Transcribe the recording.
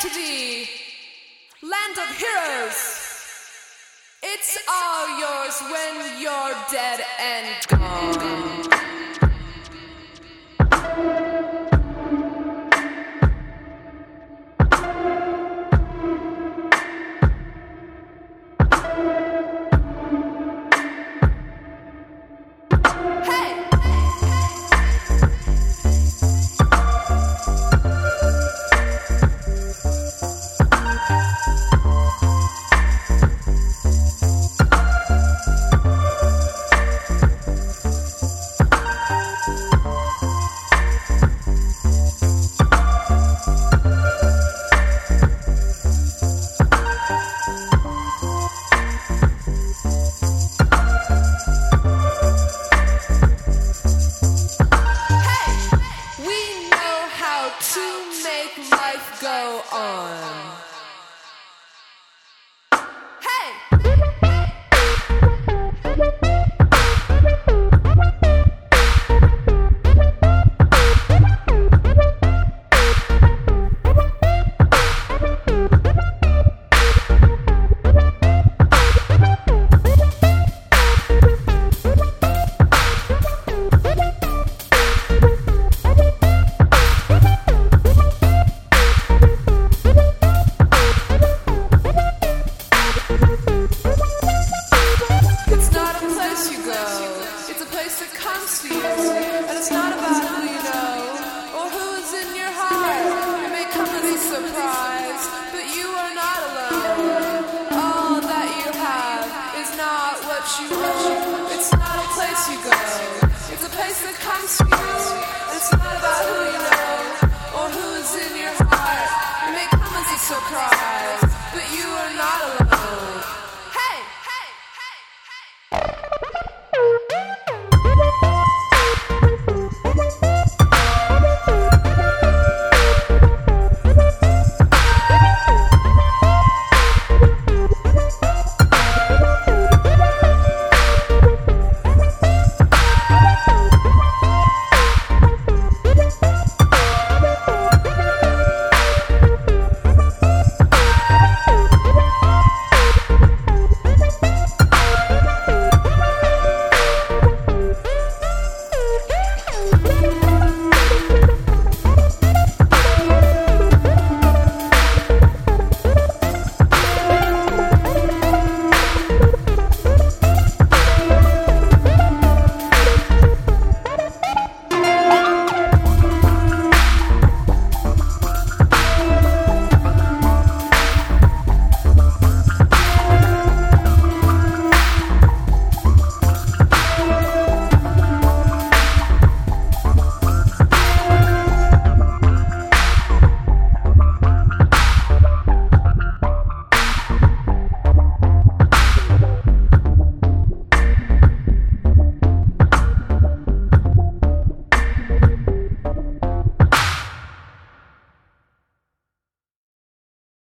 to the land of heroes. It's all yours when you're dead and gone. Go on. That comes to you, and it's not about who you know or who's in your heart. It may come as a surprise, but you are not alone. All that you have is not what you want. It's not a place you go. It's a place that comes to you, and it's not about who you know